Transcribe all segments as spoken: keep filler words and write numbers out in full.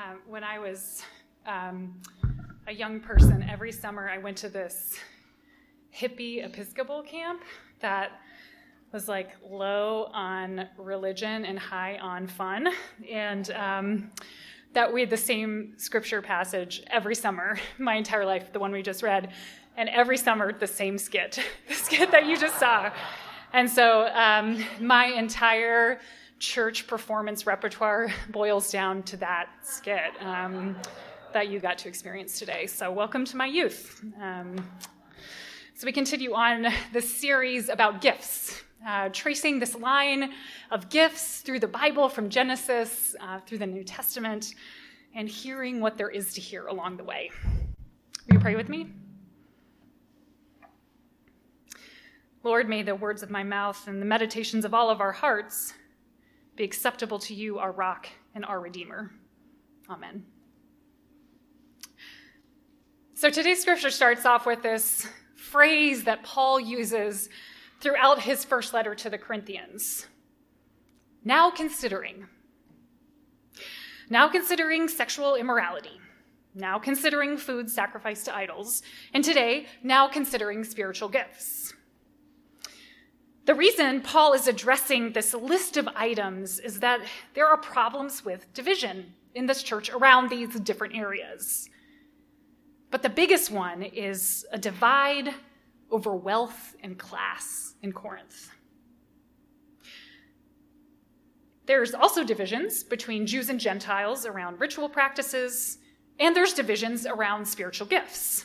Um, when I was um, a young person, every summer I went to this hippie Episcopal camp that was like low on religion and high on fun. And um, that we had the same scripture passage every summer, my entire life, the one we just read. And every summer, the same skit, the skit that you just saw. And so um, my entire church performance repertoire boils down to that skit um, that you got to experience today. So welcome to my youth. Um, so we continue on this series about gifts, uh, tracing this line of gifts through the Bible from Genesis, uh, through the New Testament, and hearing what there is to hear along the way. Will you pray with me? Lord, may the words of my mouth and the meditations of all of our hearts be acceptable to you, our rock and our Redeemer. Amen. So today's scripture starts off with this phrase that Paul uses throughout his first letter to the Corinthians. Now considering. Now considering sexual immorality. Now considering food sacrificed to idols. And today, now considering spiritual gifts. The reason Paul is addressing this list of items is that there are problems with division in this church around these different areas. But the biggest one is a divide over wealth and class in Corinth. There's also divisions between Jews and Gentiles around ritual practices, and there's divisions around spiritual gifts.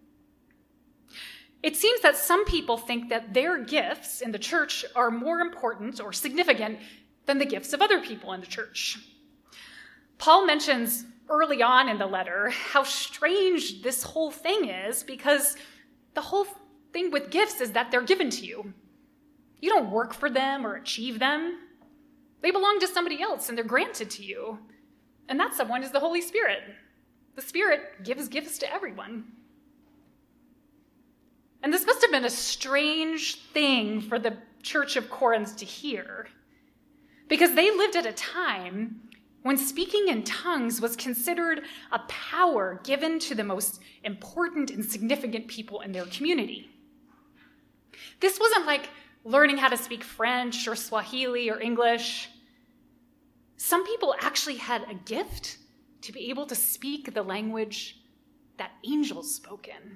It seems that some people think that their gifts in the church are more important or significant than the gifts of other people in the church. Paul mentions early on in the letter how strange this whole thing is, because the whole thing with gifts is that they're given to you. You don't work for them or achieve them. They belong to somebody else and they're granted to you. And that someone is the Holy Spirit. The Spirit gives gifts to everyone. And this must have been a strange thing for the church of Corinth to hear, because they lived at a time when speaking in tongues was considered a power given to the most important and significant people in their community. This wasn't like learning how to speak French or Swahili or English. Some people actually had a gift to be able to speak the language that angels spoke in.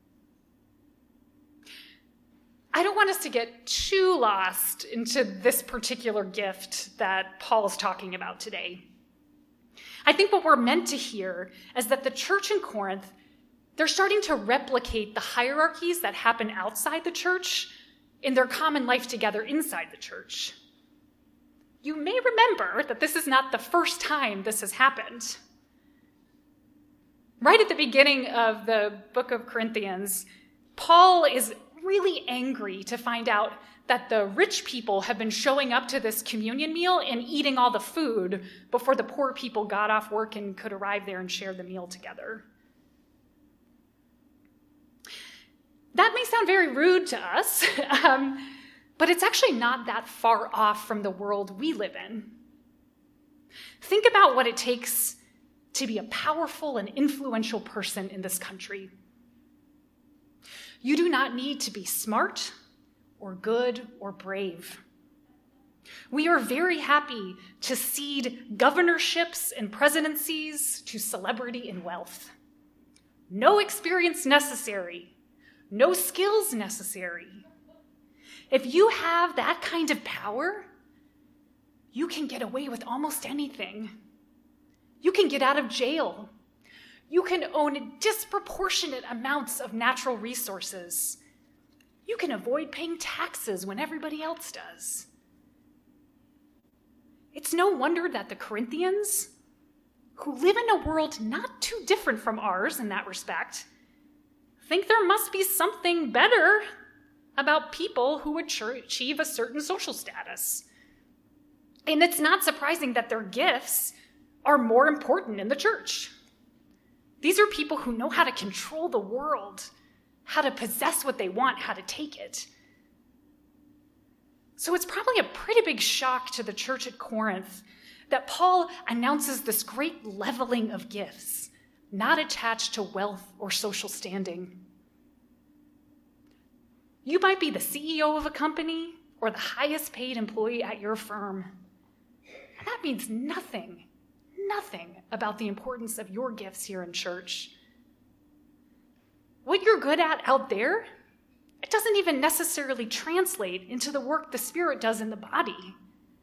I don't want us to get too lost into this particular gift that Paul is talking about today. I think what we're meant to hear is that the church in Corinth, they're starting to replicate the hierarchies that happen outside the church in their common life together inside the church. You may remember that this is not the first time this has happened. Right at the beginning of the book of Corinthians, Paul is really angry to find out that the rich people have been showing up to this communion meal and eating all the food before the poor people got off work and could arrive there and share the meal together. That may sound very rude to us, um, but it's actually not that far off from the world we live in. Think about what it takes to be a powerful and influential person in this country. You do not need to be smart or good or brave. We are very happy to cede governorships and presidencies to celebrity and wealth. No experience necessary, no skills necessary. If you have that kind of power, you can get away with almost anything. You can get out of jail. You can own disproportionate amounts of natural resources. You can avoid paying taxes when everybody else does. It's no wonder that the Corinthians, who live in a world not too different from ours in that respect, think there must be something better about people who would achieve a certain social status. And it's not surprising that their gifts are more important in the church. These are people who know how to control the world, how to possess what they want, how to take it. So it's probably a pretty big shock to the church at Corinth that Paul announces this great leveling of gifts, not attached to wealth or social standing. You might be the C E O of a company or the highest paid employee at your firm. And that means nothing, nothing about the importance of your gifts here in church. What you're good at out there, it doesn't even necessarily translate into the work the Spirit does in the body.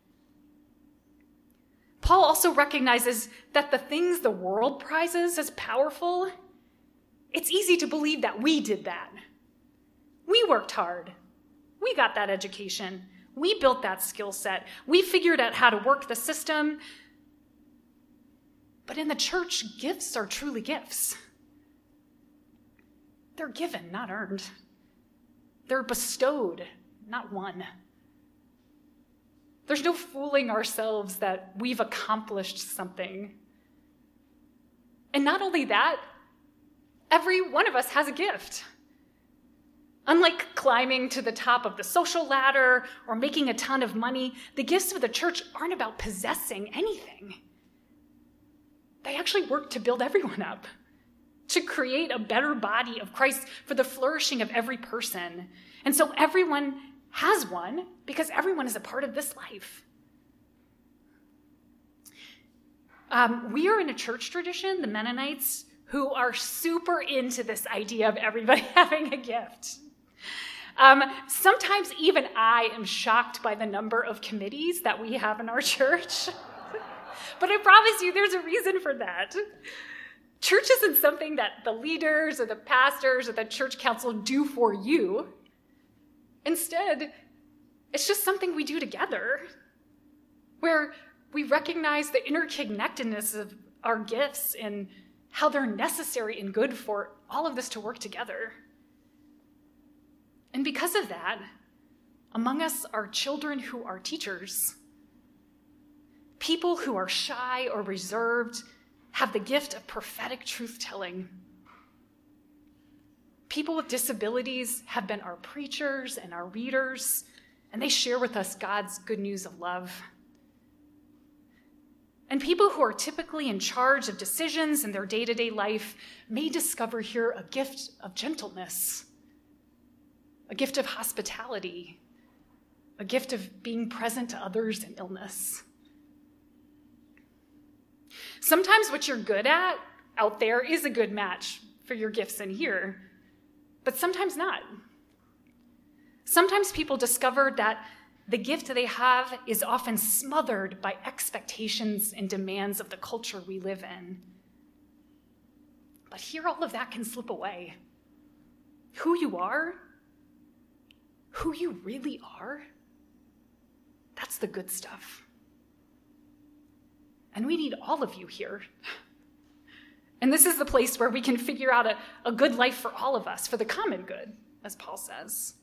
Paul also recognizes that the things the world prizes as powerful, it's easy to believe that we did that. We worked hard. We got that education. We built that skill set. We figured out how to work the system. But in the church, gifts are truly gifts. They're given, not earned. They're bestowed, not won. There's no fooling ourselves that we've accomplished something. And not only that, every one of us has a gift. Unlike climbing to the top of the social ladder or making a ton of money, the gifts of the church aren't about possessing anything. They actually work to build everyone up, to create a better body of Christ for the flourishing of every person. And so everyone has one because everyone is a part of this life. Um, we are in a church tradition, the Mennonites, who are super into this idea of everybody having a gift. Um, sometimes even I am shocked by the number of committees that we have in our church. But I promise you there's a reason for that. Church isn't something that the leaders or the pastors or the church council do for you. Instead, it's just something we do together, where we recognize the interconnectedness of our gifts and how they're necessary and good for all of this to work together. And because of that, among us are children who are teachers. People who are shy or reserved have the gift of prophetic truth-telling. People with disabilities have been our preachers and our readers, and they share with us God's good news of love. And people who are typically in charge of decisions in their day-to-day life may discover here a gift of gentleness, a gift of hospitality, a gift of being present to others in illness. Sometimes what you're good at out there is a good match for your gifts in here, but sometimes not. Sometimes people discover that the gift they have is often smothered by expectations and demands of the culture we live in. But here, all of that can slip away. Who you are, who you really are, that's the good stuff. And we need all of you here. And this is the place where we can figure out a, a good life for all of us, for the common good, as Paul says.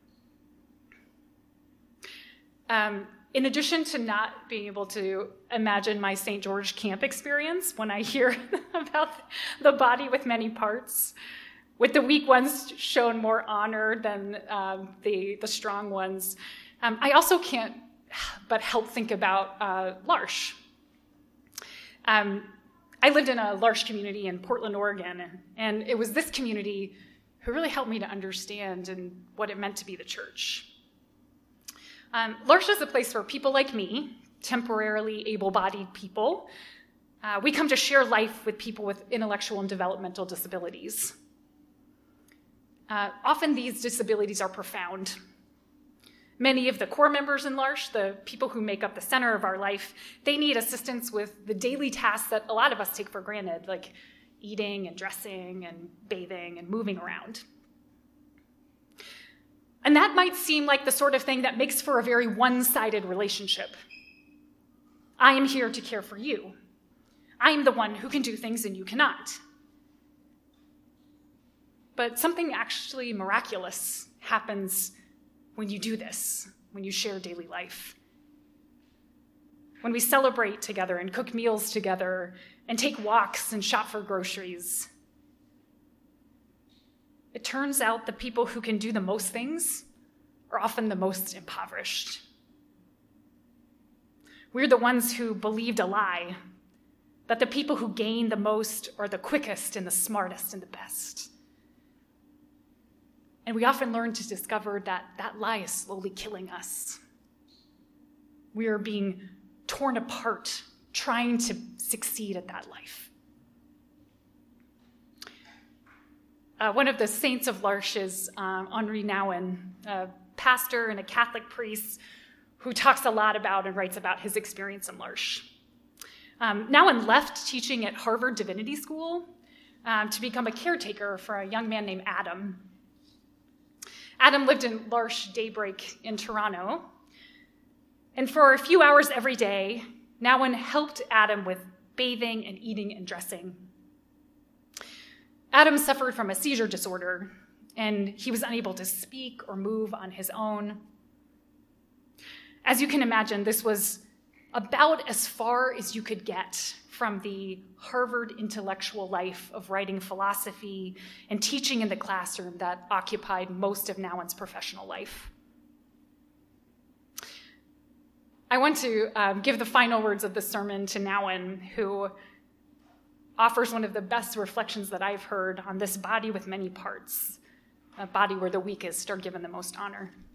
Um, in addition to not being able to imagine my Saint George camp experience when I hear about the body with many parts, with the weak ones shown more honor than um, the, the strong ones, um, I also can't but help think about uh, L'Arche. Um, I lived in a L'Arche community in Portland, Oregon, and, and it was this community who really helped me to understand and what it meant to be the church. Um, L'Arche is a place where people like me, temporarily able-bodied people, uh, we come to share life with people with intellectual and developmental disabilities. Uh, often these disabilities are profound. Many of the core members in L'Arche, the people who make up the center of our life, they need assistance with the daily tasks that a lot of us take for granted, like eating and dressing and bathing and moving around. And that might seem like the sort of thing that makes for a very one-sided relationship. I am here to care for you. I am the one who can do things and you cannot. But something actually miraculous happens when you do this, when you share daily life. When we celebrate together and cook meals together and take walks and shop for groceries. It turns out the people who can do the most things are often the most impoverished. We're the ones who believed a lie, that the people who gain the most are the quickest and the smartest and the best. And we often learn to discover that that lie is slowly killing us. We are being torn apart, trying to succeed at that life. Uh, one of the saints of L'Arche is um, Henri Nouwen, a pastor and a Catholic priest who talks a lot about and writes about his experience in L'Arche. Um, Nouwen left teaching at Harvard Divinity School um, to become a caretaker for a young man named Adam. Adam lived in L'Arche Daybreak in Toronto, and for a few hours every day, Nouwen helped Adam with bathing and eating and dressing. Adam suffered from a seizure disorder, and he was unable to speak or move on his own. As you can imagine, this was about as far as you could get from the Harvard intellectual life of writing philosophy and teaching in the classroom that occupied most of Nouwen's professional life. I want to um, give the final words of the sermon to Nouwen, who offers one of the best reflections that I've heard on this body with many parts, a body where the weakest are given the most honor.